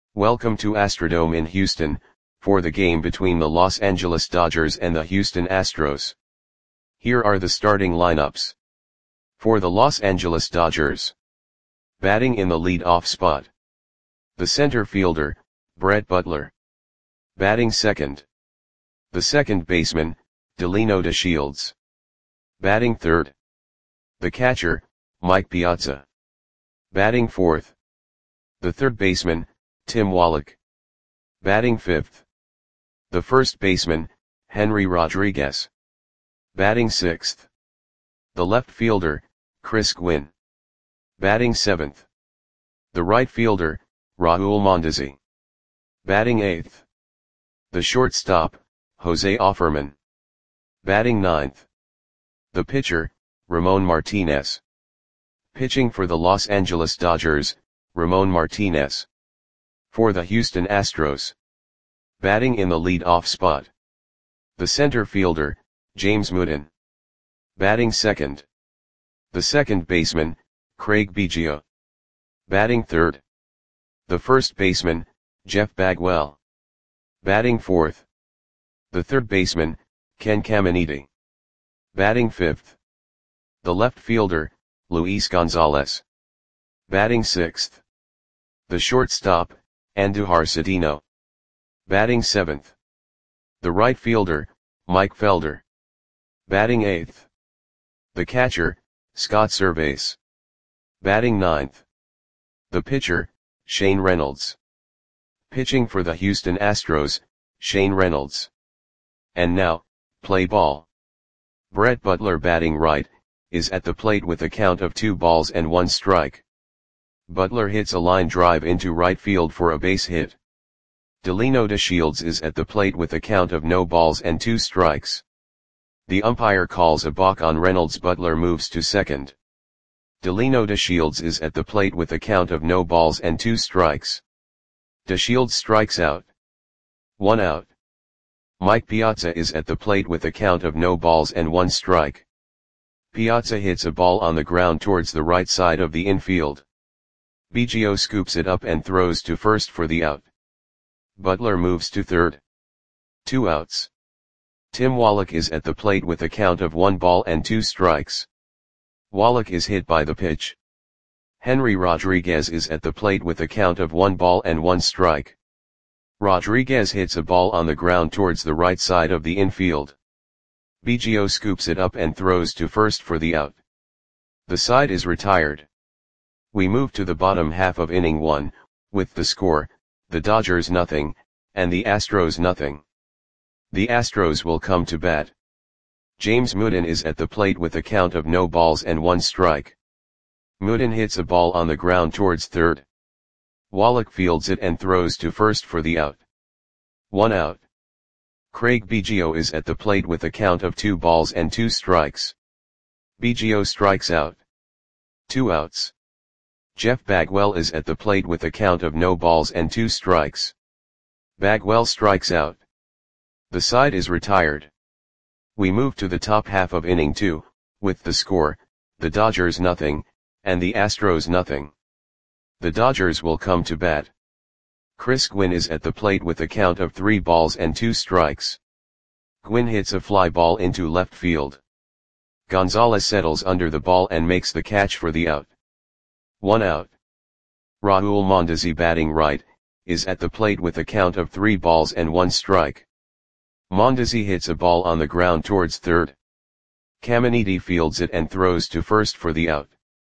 Welcome to Astrodome in Houston, for the game between the Los Angeles Dodgers and the Houston Astros. Here are the starting lineups. For the Los Angeles Dodgers. Batting in the lead-off spot. The center fielder, Brett Butler. Batting second. The second baseman, Delino DeShields. Batting third. The catcher, Mike Piazza. Batting fourth. The third baseman, Tim Wallach. Batting fifth. The first baseman, Henry Rodriguez. Batting sixth. The left fielder, Chris Gwynn. Batting seventh. The right fielder, Raul Mondesi. Batting eighth. The shortstop, Jose Offerman. Batting ninth. The pitcher, Ramon Martinez. Pitching for the Los Angeles Dodgers, Ramon Martinez. For the Houston Astros. Batting in the lead-off spot. The center fielder, James Mooden. Batting second. The second baseman, Craig Biggio. Batting third. The first baseman, Jeff Bagwell. Batting fourth. The third baseman, Ken Caminiti. Batting fifth. The left fielder, Luis Gonzalez. Batting sixth. The shortstop, Andujar Cedeno. Batting seventh. The right fielder, Mike Felder. Batting eighth. The catcher, Scott Servais. Batting ninth. The pitcher, Shane Reynolds. Pitching for the Houston Astros, Shane Reynolds. And now, play ball. Brett Butler batting right, is at the plate with a count of 2-1 strike. Butler hits a line drive into right field for a base hit. Delino DeShields is at the plate with a count of 0-2 strikes. The umpire calls a balk on Reynolds. Butler moves to second. Delino DeShields is at the plate with a count of 0-2 strikes. DeShields strikes out. 1 out. Mike Piazza is at the plate with a count of 0-1 strike. Piazza hits a ball on the ground towards the right side of the infield. Biggio scoops it up and throws to first for the out. Butler moves to third. 2 outs. Tim Wallach is at the plate with a count of 1-2 strikes. Wallach is hit by the pitch. Henry Rodriguez is at the plate with a count of 1-1 strike. Rodriguez hits a ball on the ground towards the right side of the infield. Biggio scoops it up and throws to first for the out. The side is retired. We move to the bottom half of inning 1, with the score, the Dodgers 0, and the Astros 0. The Astros will come to bat. James Mooden is at the plate with a count of 0-1 strike. Mooden hits a ball on the ground towards third. Wallach fields it and throws to first for the out. 1 out. Craig Biggio is at the plate with a count of 2-2 strikes. Biggio strikes out. 2 outs. Jeff Bagwell is at the plate with a count of 0-2 strikes. Bagwell strikes out. The side is retired. We move to the top half of inning 2, with the score, the Dodgers 0, and the Astros 0. The Dodgers will come to bat. Chris Gwynn is at the plate with a count of 3-2 strikes. Gwynn hits a fly ball into left field. Gonzalez settles under the ball and makes the catch for the out. 1 out. Raul Mondesi batting right, is at the plate with a count of 3-1 strike. Mondesi hits a ball on the ground towards third. Caminiti fields it and throws to first for the out.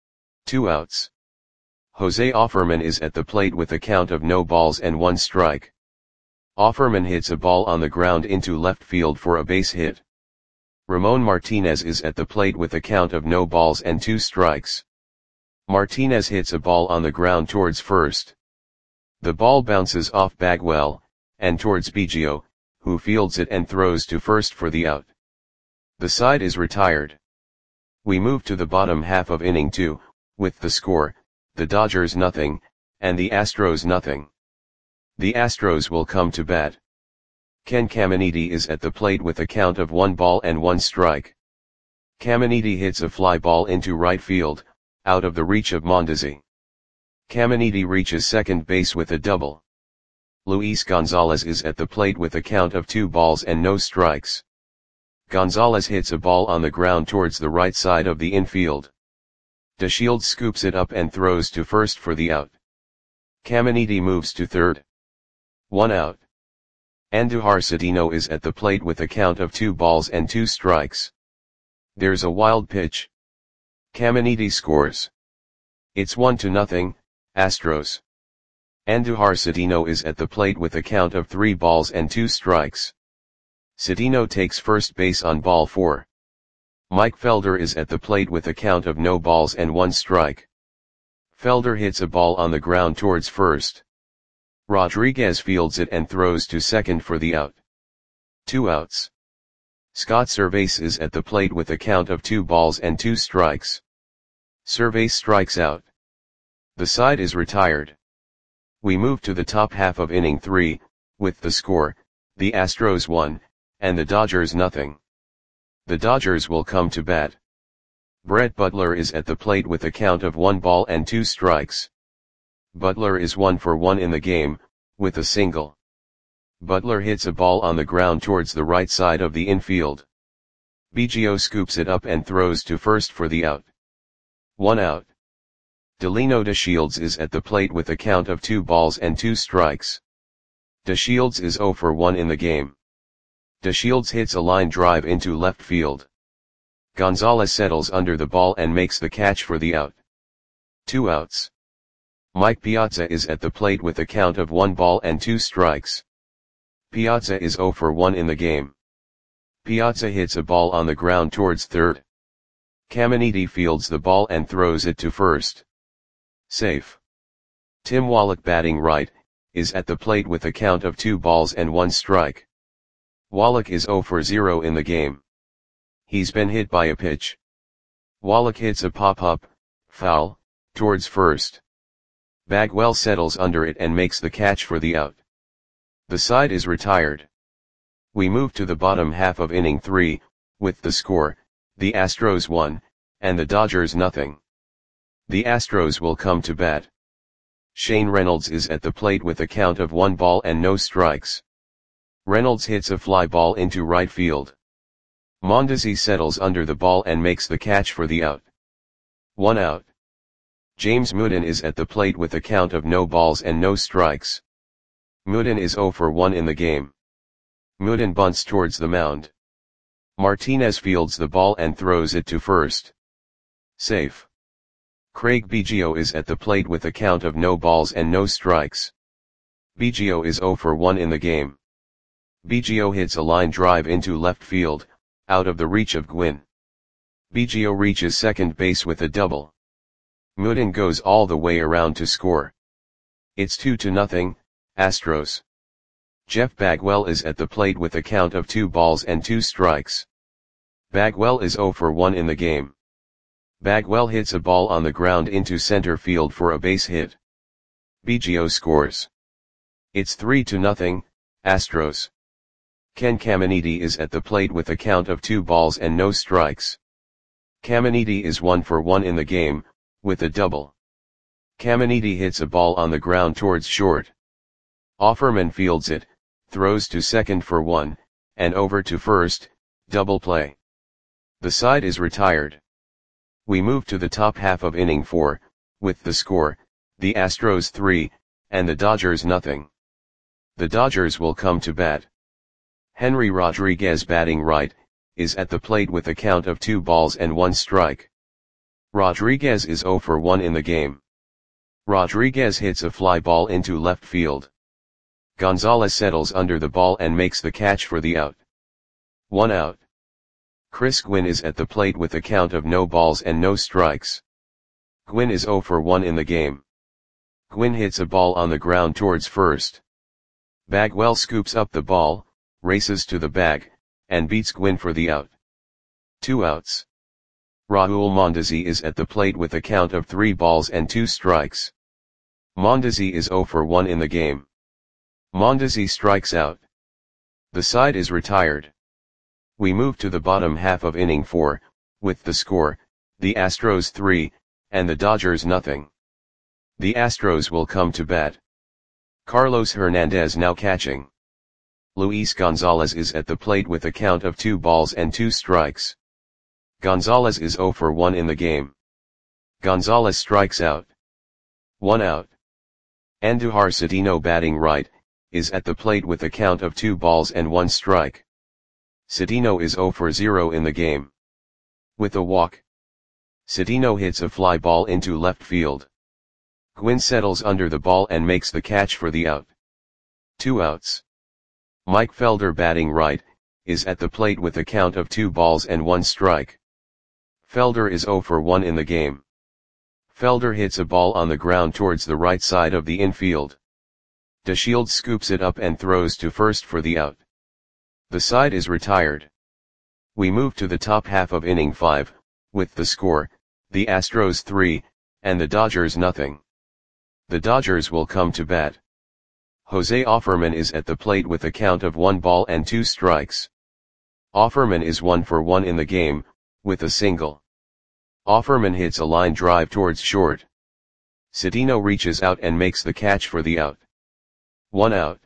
2 outs. Jose Offerman is at the plate with a count of 0-1 strike. Offerman hits a ball on the ground into left field for a base hit. Ramon Martinez is at the plate with a count of 0-2 strikes. Martinez hits a ball on the ground towards first. The ball bounces off Bagwell, and towards Biggio, who fields it and throws to first for the out. The side is retired. We move to the bottom half of inning 2, with the score, the Dodgers 0, and the Astros 0. The Astros will come to bat. Ken Caminiti is at the plate with a count of 1-1 strike. Caminiti hits a fly ball into right field, out of the reach of Mondesi. Caminiti reaches second base with a double. Luis Gonzalez is at the plate with a count of 2 balls and no strikes. Gonzalez hits a ball on the ground towards the right side of the infield. DeShields scoops it up and throws to first for the out. Caminiti moves to third. 1 out. Andujar Cedeno is at the plate with a count of 2 balls and 2 strikes. There's a wild pitch. Caminiti scores. It's 1-0, Astros. Andujar Cedeno is at the plate with a count of 3 balls and 2 strikes. Cedeno takes first base on ball 4. Mike Felder is at the plate with a count of no balls and 1 strike. Felder hits a ball on the ground towards first. Rodriguez fields it and throws to second for the out. 2 outs. Scott Servais is at the plate with a count of 2 balls and 2 strikes. Servais strikes out. The side is retired. We move to the top half of inning 3, with the score, the Astros 1, and the Dodgers 0. The Dodgers will come to bat. Brett Butler is at the plate with a count of 1 ball and 2 strikes. Butler is 1 for 1 in the game, with a single. Butler hits a ball on the ground towards the right side of the infield. Biggio scoops it up and throws to first for the out. 1 out. Delino DeShields is at the plate with a count of 2 balls and 2 strikes. DeShields is 0 for 1 in the game. DeShields hits a line drive into left field. Gonzalez settles under the ball and makes the catch for the out. 2 outs. Mike Piazza is at the plate with a count of 1 ball and 2 strikes. Piazza is 0 for 1 in the game. Piazza hits a ball on the ground towards third. Caminiti fields the ball and throws it to first. Safe. Tim Wallach, batting right, is at the plate with a count of 2 balls and 1 strike. Wallach is 0 for 0 in the game. He's been hit by a pitch. Wallach hits a pop-up, foul, towards first. Bagwell settles under it and makes the catch for the out. The side is retired. We move to the bottom half of inning 3, with the score, the Astros 1, and the Dodgers 0. The Astros will come to bat. Shane Reynolds is at the plate with a count of 1 ball and no strikes. Reynolds hits a fly ball into right field. Mondesi settles under the ball and makes the catch for the out. 1 out. James Mooden is at the plate with a count of no balls and no strikes. Mooden is 0 for 1 in the game. Mooden bunts towards the mound. Martinez fields the ball and throws it to first. Safe. Craig Biggio is at the plate with a count of no balls and no strikes. Biggio is 0 for 1 in the game. Biggio hits a line drive into left field, out of the reach of Gwynn. Biggio reaches second base with a double. Mooden goes all the way around to score. It's 2-0, Astros. Jeff Bagwell is at the plate with a count of 2 balls and 2 strikes. Bagwell is 0 for 1 in the game. Bagwell hits a ball on the ground into center field for a base hit. Biggio scores. It's 3-0, Astros. Ken Caminiti is at the plate with a count of 2 balls and no strikes. Caminiti is 1 for 1 in the game, with a double. Caminiti hits a ball on the ground towards short. Offerman fields it, throws to second for 1, and over to first, double play. The side is retired. We move to the top half of inning 4, with the score, the Astros 3, and the Dodgers 0. The Dodgers will come to bat. Henry Rodriguez, batting right, is at the plate with a count of 2 balls and 1 strike. Rodriguez is 0 for 1 in the game. Rodriguez hits a fly ball into left field. Gonzalez settles under the ball and makes the catch for the out. 1 out. Chris Gwynn is at the plate with a count of no balls and no strikes. Gwynn is 0 for 1 in the game. Gwynn hits a ball on the ground towards first. Bagwell scoops up the ball, races to the bag, and beats Gwynn for the out. 2 outs. Raul Mondesi is at the plate with a count of 3 balls and 2 strikes. Mondesi is 0 for 1 in the game. Mondesi strikes out. The side is retired. We move to the bottom half of inning 4, with the score, the Astros 3, and the Dodgers 0. The Astros will come to bat. Carlos Hernandez now catching. Luis Gonzalez is at the plate with a count of 2 balls and 2 strikes. Gonzalez is 0 for 1 in the game. Gonzalez strikes out. 1 out. Andujar Cedeno batting right, is at the plate with a count of 2 balls and 1 strike. Cedeno is 0 for 0 in the game. With a walk, Cedeno hits a fly ball into left field. Gwynn settles under the ball and makes the catch for the out. 2 outs. Mike Felder batting right, is at the plate with a count of 2 balls and 1 strike. Felder is 0 for 1 in the game. Felder hits a ball on the ground towards the right side of the infield. DeShields scoops it up and throws to first for the out. The side is retired. We move to the top half of inning 5, with the score, the Astros 3, and the Dodgers nothing. The Dodgers will come to bat. Jose Offerman is at the plate with a count of 1 ball and 2 strikes. Offerman is 1 for 1 in the game, with a single. Offerman hits a line drive towards short. Cedeno reaches out and makes the catch for the out. 1 out.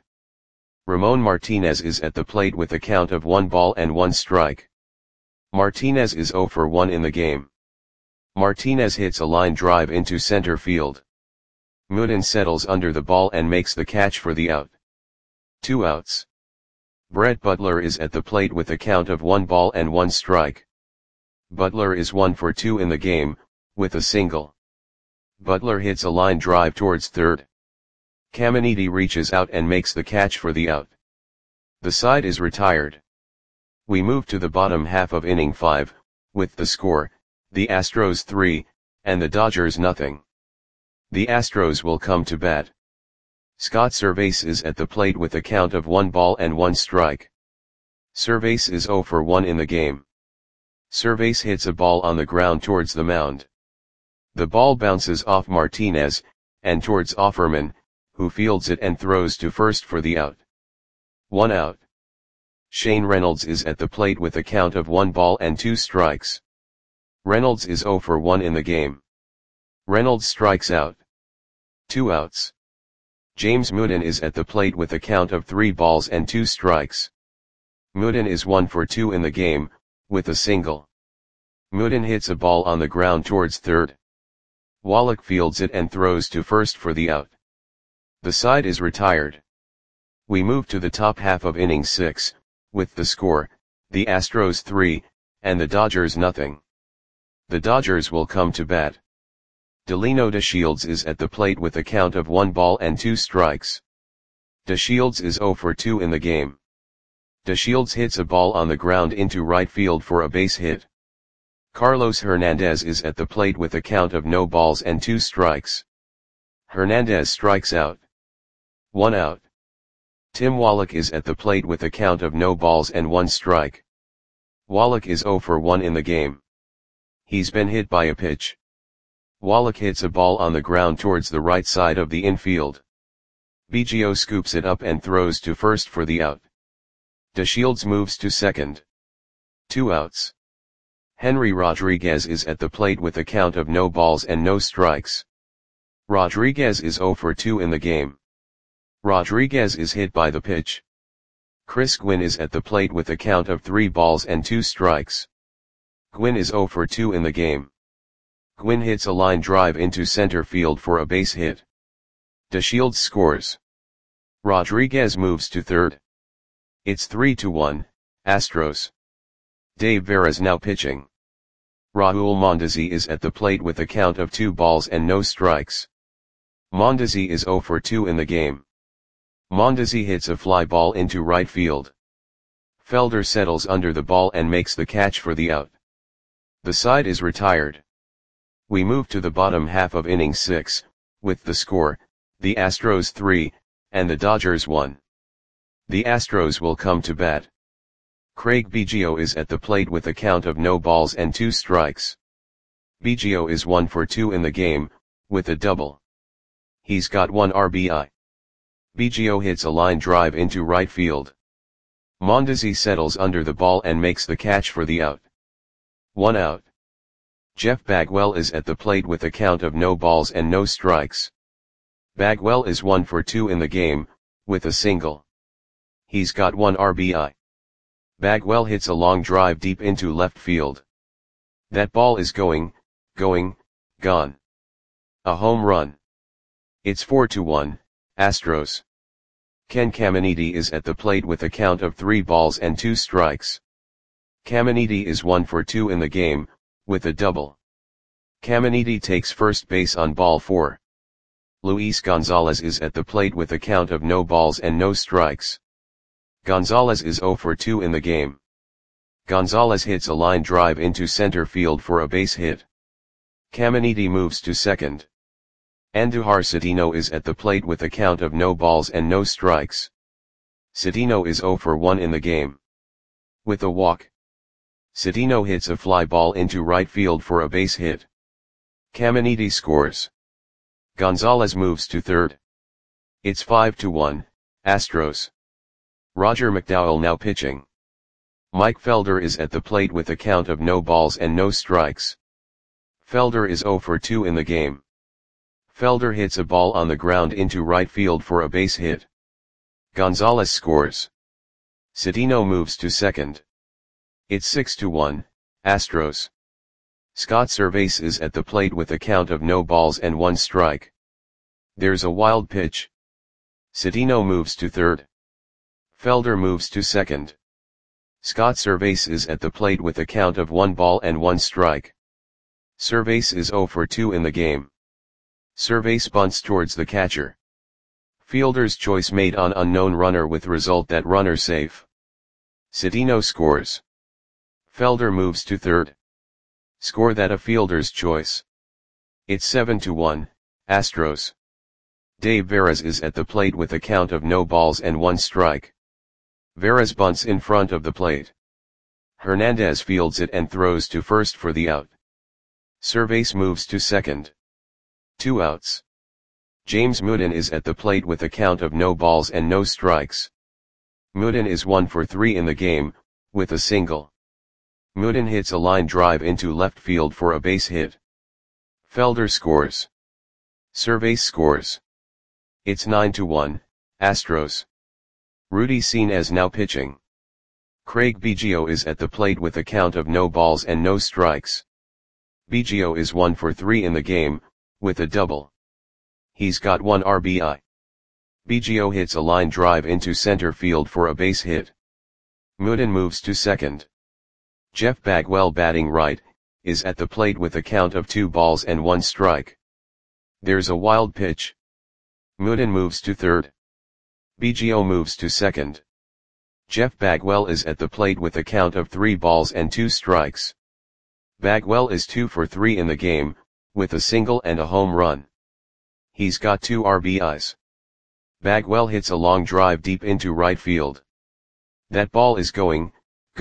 Ramon Martinez is at the plate with a count of 1 ball and 1 strike. Martinez is 0 for 1 in the game. Martinez hits a line drive into center field. Mooden settles under the ball and makes the catch for the out. 2 outs. Brett Butler is at the plate with a count of 1 ball and 1 strike. Butler is 1 for 2 in the game, with a single. Butler hits a line drive towards third. Caminiti reaches out and makes the catch for the out. The side is retired. We move to the bottom half of inning 5, with the score, the Astros 3, and the Dodgers nothing. The Astros will come to bat. Scott Servais is at the plate with a count of 1 ball and 1 strike. Servais is 0 for 1 in the game. Servais hits a ball on the ground towards the mound. The ball bounces off Martinez, and towards Offerman, who fields it and throws to first for the out. 1 out. Shane Reynolds is at the plate with a count of 1 ball and 2 strikes. Reynolds is 0 for 1 in the game. Reynolds strikes out. 2 outs. James Mooden is at the plate with a count of 3 balls and 2 strikes. Mooden is 1 for 2 in the game, with a single. Mooden hits a ball on the ground towards third. Wallach fields it and throws to first for the out. The side is retired. We move to the top half of inning 6, with the score, the Astros 3, and the Dodgers nothing. The Dodgers will come to bat. Delino DeShields is at the plate with a count of 1 ball and 2 strikes. DeShields is 0 for 2 in the game. DeShields hits a ball on the ground into right field for a base hit. Carlos Hernandez is at the plate with a count of no balls and 2 strikes. Hernandez strikes out. 1 out. Tim Wallach is at the plate with a count of no balls and 1 strike. Wallach is 0 for 1 in the game. He's been hit by a pitch. Wallach hits a ball on the ground towards the right side of the infield. Biggio scoops it up and throws to first for the out. DeShields moves to second. 2 outs. Henry Rodriguez is at the plate with a count of no balls and no strikes. Rodriguez is 0 for 2 in the game. Rodriguez is hit by the pitch. Chris Gwynn is at the plate with a count of 3 balls and 2 strikes. Gwynn is 0 for 2 in the game. Gwynn hits a line drive into center field for a base hit. DeShields scores. Rodriguez moves to third. It's 3-1, Astros. Dave Veras now pitching. Raul Mondesi is at the plate with a count of 2 balls and no strikes. Mondesi is 0 for 2 in the game. Mondesi hits a fly ball into right field. Felder settles under the ball and makes the catch for the out. The side is retired. We move to the bottom half of inning 6, with the score, the Astros 3, and the Dodgers 1. The Astros will come to bat. Craig Biggio is at the plate with a count of no balls and 2 strikes. Biggio is 1 for 2 in the game, with a double. He's got 1 RBI. Biggio hits a line drive into right field. Mondesi settles under the ball and makes the catch for the out. 1 out. Jeff Bagwell is at the plate with a count of no balls and no strikes. Bagwell is 1 for 2 in the game, with a single. He's got 1 RBI. Bagwell hits a long drive deep into left field. That ball is going, gone. A home run. It's 4-1, Astros. Ken Caminiti is at the plate with a count of 3 balls and 2 strikes. Caminiti is 1 for 2 in the game, with a double. Caminiti takes first base on ball 4. Luis Gonzalez is at the plate with a count of no balls and no strikes. Gonzalez is 0 for 2 in the game. Gonzalez hits a line drive into center field for a base hit. Caminiti moves to second. Andujar Citino is at the plate with a count of no balls and no strikes. Citino is 0 for 1 in the game. With a walk, Citino hits a fly ball into right field for a base hit. Caminiti scores. Gonzalez moves to third. It's 5-1, Astros. Roger McDowell now pitching. Mike Felder is at the plate with a count of no balls and no strikes. Felder is 0 for 2 in the game. Felder hits a ball on the ground into right field for a base hit. Gonzalez scores. Citino moves to second. It's 6-1, Astros. Scott Servais is at the plate with a count of no balls and 1 strike. There's a wild pitch. Citino moves to third. Felder moves to second. Scott Servais is at the plate with a count of 1 ball and 1 strike. Servais is 0 for 2 in the game. Servais bunts towards the catcher. Fielder's choice made on unknown runner with result that runner safe. Citino scores. Felder moves to third. Score that a fielder's choice. It's 7-1, Astros. Dave Veras is at the plate with a count of no balls and 1 strike. Veras bunts in front of the plate. Hernandez fields it and throws to first for the out. Servais moves to second. 2 outs. James Mooden is at the plate with a count of no balls and no strikes. Mooden is 1 for 3 in the game, with a single. Mooden hits a line drive into left field for a base hit. Felder scores. Servais scores. It's 9-1, Astros. Rudy Senes now pitching. Craig Biggio is at the plate with a count of no balls and no strikes. Biggio is 1 for 3 in the game, with a double. He's got 1 RBI. Biggio hits a line drive into center field for a base hit. Mooden moves to second. Jeff Bagwell batting right, is at the plate with a count of 2 balls and 1 strike. There's a wild pitch. Mooden moves to third. Biggio moves to second. Jeff Bagwell is at the plate with a count of 3 balls and 2 strikes. Bagwell is 2 for 3 in the game, with a single and a home run. He's got 2 RBIs. Bagwell hits a long drive deep into right field. That ball is going,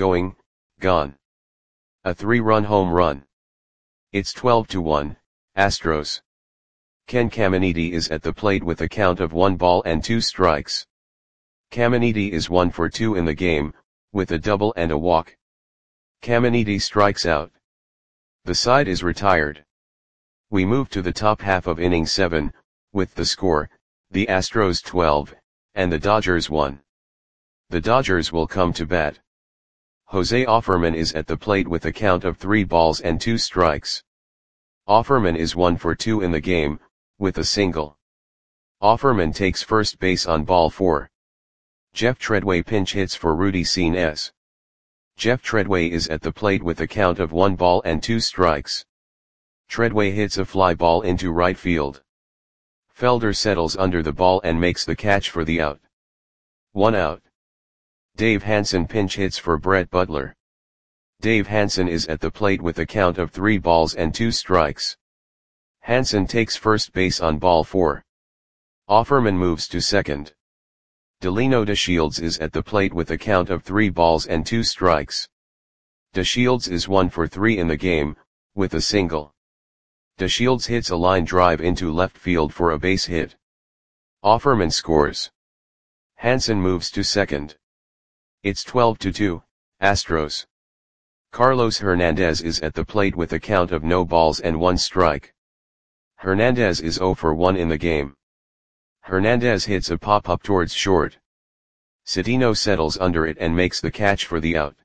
gone. A 3-run home run. It's 12-1, Astros. Ken Caminiti is at the plate with a count of 1 ball and 2 strikes. Caminiti is 1 for 2 in the game, with a double and a walk. Caminiti strikes out. The side is retired. We move to the top half of inning 7, with the score, the Astros 12, and the Dodgers 1. The Dodgers will come to bat. Jose Offerman is at the plate with a count of 3 balls and 2 strikes. Offerman is 1 for 2 in the game, with a single. Offerman takes first base on ball 4. Jeff Treadway pinch hits for Rudy Senes. Jeff Treadway is at the plate with a count of 1 ball and 2 strikes. Treadway hits a fly ball into right field. Felder settles under the ball and makes the catch for the out. 1 out. Dave Hansen pinch hits for Brett Butler. Dave Hansen is at the plate with a count of 3 balls and 2 strikes. Hansen takes first base on ball 4. Offerman moves to second. Delino DeShields is at the plate with a count of 3 balls and 2 strikes. DeShields is 1 for 3 in the game, with a single. DeShields hits a line drive into left field for a base hit. Offerman scores. Hansen moves to second. It's 12-2, Astros. Carlos Hernandez is at the plate with a count of no balls and 1 strike. Hernandez is 0 for 1 in the game. Hernandez hits a pop-up towards short. Cedeno settles under it and makes the catch for the out.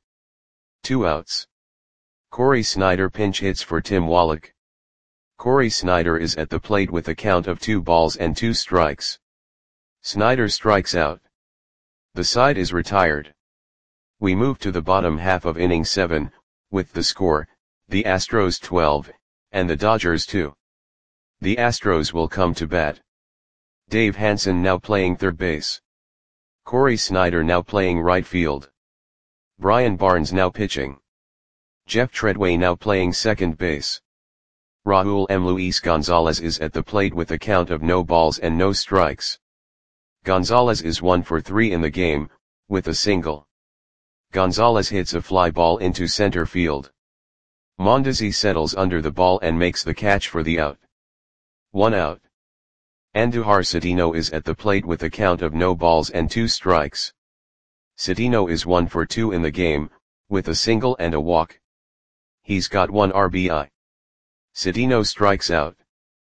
2 outs. Corey Snyder pinch hits for Tim Wallach. Corey Snyder is at the plate with a count of 2 balls and 2 strikes. Snyder strikes out. The side is retired. We move to the bottom half of inning 7, with the score, the Astros 12, and the Dodgers 2. The Astros will come to bat. Dave Hansen now playing third base. Corey Snyder now playing right field. Brian Barnes now pitching. Jeff Treadway now playing second base. Raul M. Luis Gonzalez is at the plate with a count of no balls and no strikes. Gonzalez is 1 for 3 in the game, with a single. Gonzalez hits a fly ball into center field. Mondesi settles under the ball and makes the catch for the out. 1 out. Andujar Cedeno is at the plate with a count of no balls and 2 strikes. Cedeno is 1 for 2 in the game, with a single and a walk. He's got 1 RBI. Cedeno strikes out.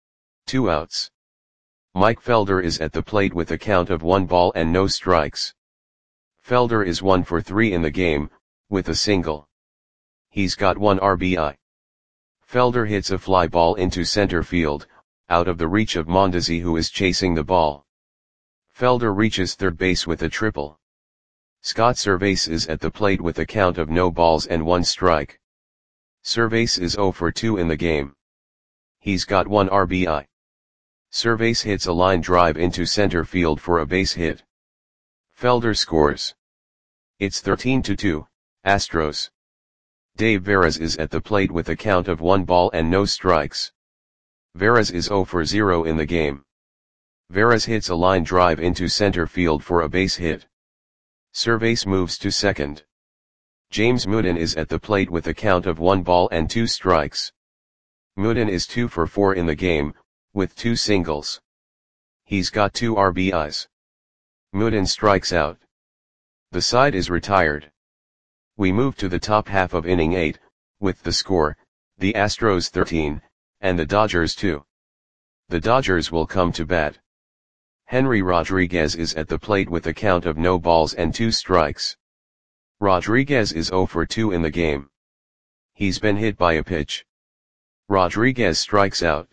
2 outs. Mike Felder is at the plate with a count of 1 ball and no strikes. Felder is 1 for 3 in the game, with a single. He's got 1 RBI. Felder hits a fly ball into center field, out of the reach of Mondesi, who is chasing the ball. Felder reaches third base with a triple. Scott Servais is at the plate with a count of no balls and 1 strike. Servais is 0 for 2 in the game. He's got 1 RBI. Servais hits a line drive into center field for a base hit. Felder scores. It's 13-2, Astros. Dave Veras is at the plate with a count of 1 ball and no strikes. Veras is 0 for 0 in the game. Veras hits a line drive into center field for a base hit. Servais moves to second. James Mooden is at the plate with a count of 1 ball and 2 strikes. Mooden is 2 for 4 in the game, with 2 singles. He's got 2 RBIs. Mooden strikes out. The side is retired. We move to the top half of inning 8, with the score, the Astros 13, and the Dodgers 2. The Dodgers will come to bat. Henry Rodriguez is at the plate with a count of no balls and 2 strikes. Rodriguez is 0 for 2 in the game. He's been hit by a pitch. Rodriguez strikes out.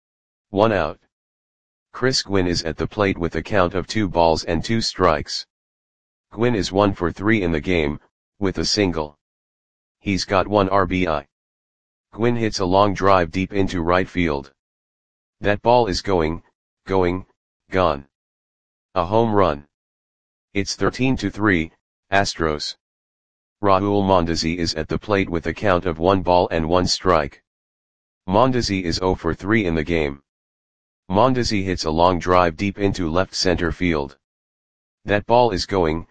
1 out. Chris Gwynn is at the plate with a count of 2 balls and 2 strikes. Gwynn is 1 for 3 in the game, with a single. He's got 1 RBI. Gwynn hits a long drive deep into right field. That ball is gone. A home run. It's 13-3, Astros. Raul Mondesi is at the plate with a count of 1 ball and 1 strike. Mondesi is 0 for 3 in the game. Mondesi hits a long drive deep into left center field. That ball is gone.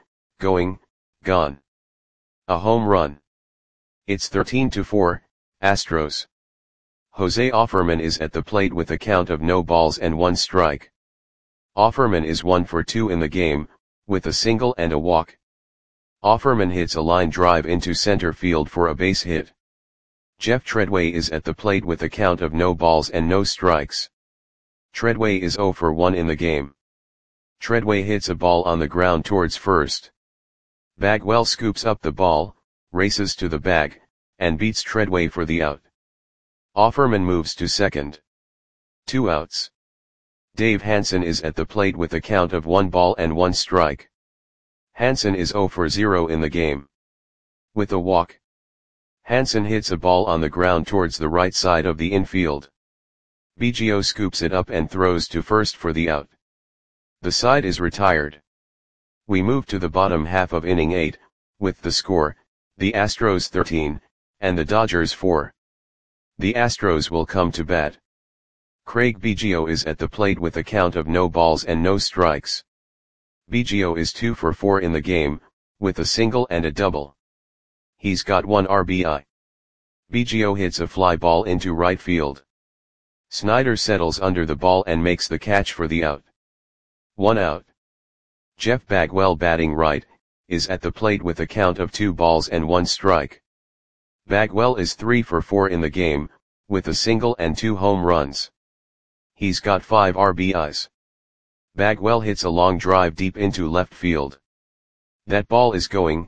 A home run. It's 13-4, Astros. Jose Offerman is at the plate with a count of no balls and 1 strike. Offerman is 1 for 2 in the game, with a single and a walk. Offerman hits a line drive into center field for a base hit. Jeff Treadway is at the plate with a count of no balls and no strikes. Treadway is 0 for 1 in the game. Treadway hits a ball on the ground towards first. Bagwell scoops up the ball, races to the bag, and beats Treadway for the out. Offerman moves to second. 2 outs. Dave Hansen is at the plate with a count of 1 ball and 1 strike. Hansen is 0 for 0 in the game. With a walk. Hansen hits a ball on the ground towards the right side of the infield. Biggio scoops it up and throws to first for the out. The side is retired. We move to the bottom half of inning 8, with the score, the Astros 13, and the Dodgers 4. The Astros will come to bat. Craig Biggio is at the plate with a count of no balls and no strikes. Biggio is 2 for 4 in the game, with a single and a double. He's got 1 RBI. Biggio hits a fly ball into right field. Snyder settles under the ball and makes the catch for the out. 1 out. Jeff Bagwell, batting right, is at the plate with a count of 2 balls and 1 strike. Bagwell is 3 for 4 in the game, with a single and 2 home runs. He's got 5 RBIs. Bagwell hits a long drive deep into left field. That ball is going,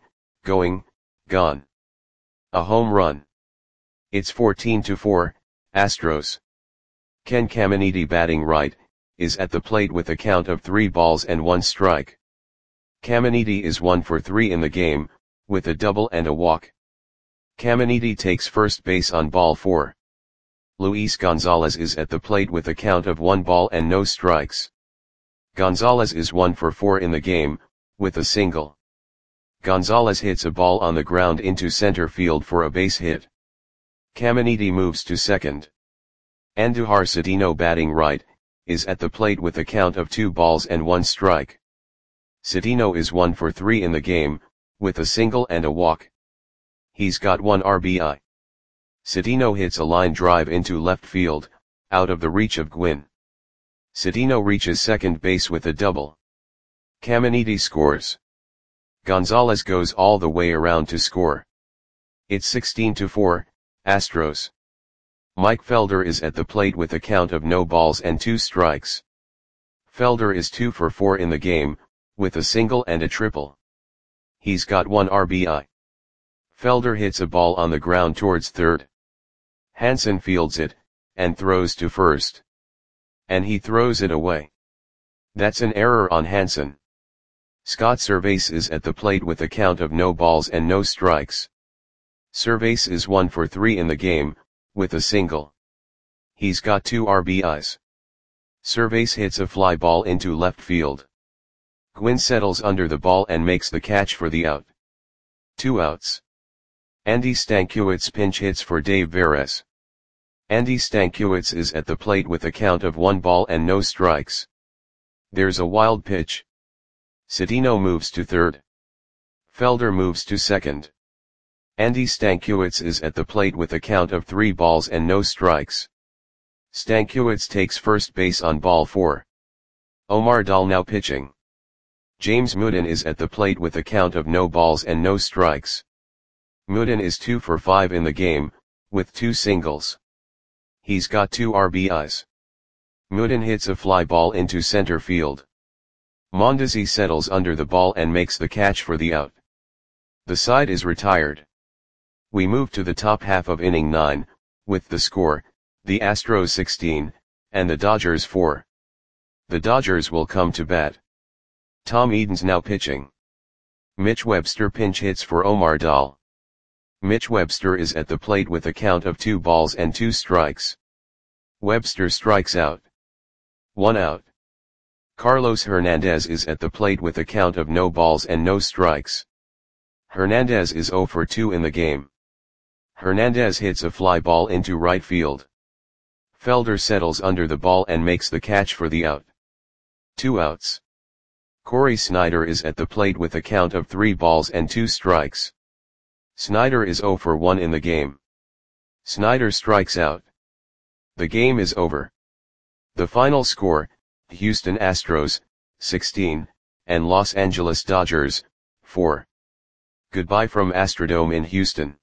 gone. A home run. It's 14-4, Astros. Ken Caminiti, batting right, is at the plate with a count of 3 balls and 1 strike. Caminiti is 1 for 3 in the game, with a double and a walk. Caminiti takes first base on ball 4. Luis Gonzalez is at the plate with a count of 1 ball and no strikes. Gonzalez is 1 for 4 in the game, with a single. Gonzalez hits a ball on the ground into center field for a base hit. Caminiti moves to second. Andujar Cedeno, batting right, is at the plate with a count of 2 balls and 1 strike. Cedeno is 1 for 3 in the game, with a single and a walk. He's got 1 RBI. Cedeno hits a line drive into left field, out of the reach of Gwynn. Cedeno reaches second base with a double. Caminiti scores. Gonzalez goes all the way around to score. It's 16-4, Astros. Mike Felder is at the plate with a count of no balls and 2 strikes. Felder is 2 for 4 in the game, with a single and a triple. He's got 1 RBI. Felder hits a ball on the ground towards third. Hansen fields it, and throws to first. And he throws it away. That's an error on Hansen. Scott Servais is at the plate with a count of no balls and no strikes. Servais is 1 for 3 in the game, with a single. He's got 2 RBIs. Servais hits a fly ball into left field. Gwynn settles under the ball and makes the catch for the out. 2 outs. Andy Stankiewicz pinch hits for Dave Veres. Andy Stankiewicz is at the plate with a count of 1 ball and no strikes. There's a wild pitch. Cedeno moves to third. Felder moves to second. Andy Stankiewicz is at the plate with a count of 3 balls and no strikes. Stankiewicz takes first base on ball 4. Omar Dahl now pitching. James Mooden is at the plate with a count of no balls and no strikes. Mooden is 2 for 5 in the game, with 2 singles. He's got 2 RBIs. Mooden hits a fly ball into center field. Mondesi settles under the ball and makes the catch for the out. The side is retired. We move to the top half of inning 9, with the score, the Astros 16, and the Dodgers 4. The Dodgers will come to bat. Tom Eden's now pitching. Mitch Webster pinch hits for Omar Dahl. Mitch Webster is at the plate with a count of 2 balls and 2 strikes. Webster strikes out. 1 out. Carlos Hernandez is at the plate with a count of no balls and no strikes. Hernandez is 0 for 2 in the game. Hernandez hits a fly ball into right field. Felder settles under the ball and makes the catch for the out. 2 outs. Corey Snyder is at the plate with a count of 3 balls and 2 strikes. Snyder is 0 for 1 in the game. Snyder strikes out. The game is over. The final score, Houston Astros, 16, and Los Angeles Dodgers, 4. Goodbye from Astrodome in Houston.